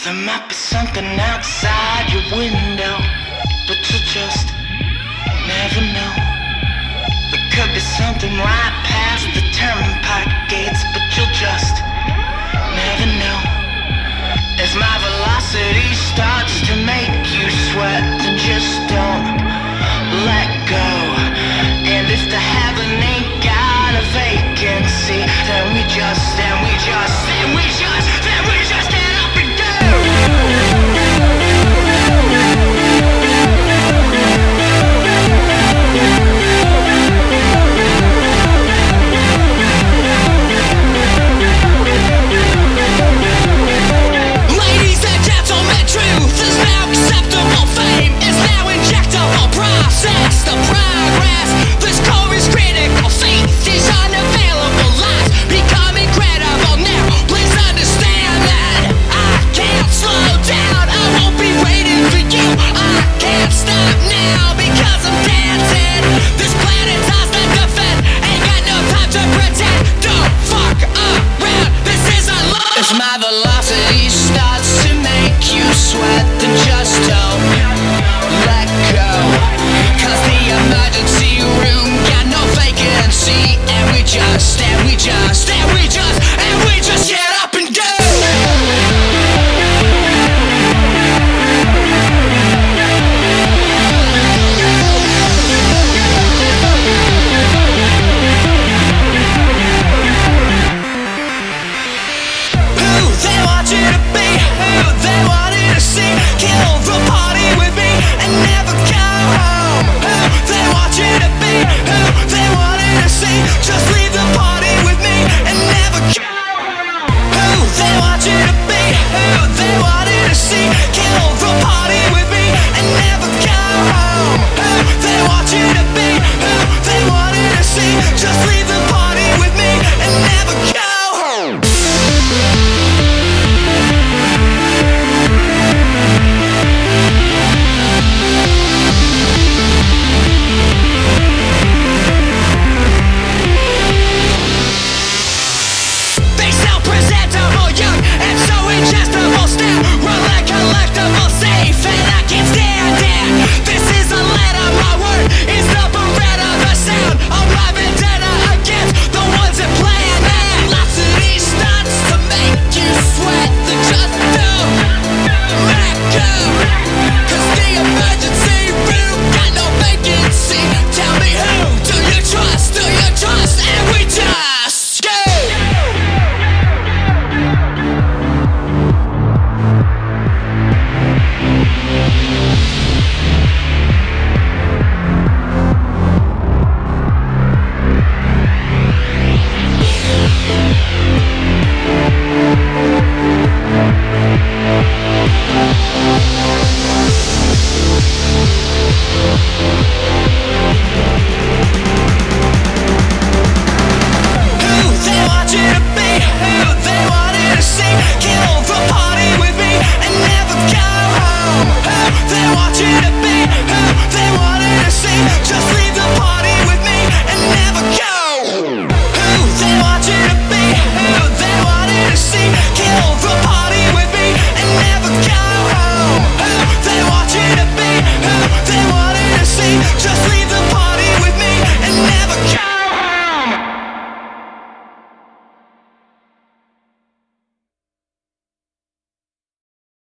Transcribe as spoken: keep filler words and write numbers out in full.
There might be something outside your window, but you just never know. There could be something right past the turnpike gates, but you'll just never know. If my velocity starts to make you sweat, then just don't let go. And if the heaven ain't got a vacancy, then we just, then we just, then we just, then we just get up and go. Ladies and gentlemen, truth is now acceptable. Fame is now injectable. Process the progress. This core is critical. Faith is unavailable. Lies become incredible. Now, please understand that I can't slow down. I won't be waiting for you. I can't stop now because I'm dancing. This planet's ours to defend. Ain't got no time to pretend. Don't fuck around. This is a love. If my velocity starts to make you sweat, then just don't let go. Cause the emergency room got no vacancy. And we just, and we just, and we just, and we just get up and go. Who they want you to be, who they want you to see. Kill the party with me and never come home. Who they want you to be, who they want you to see. Just leave the party with me and never come home. Who they want you to be, who they want you to see.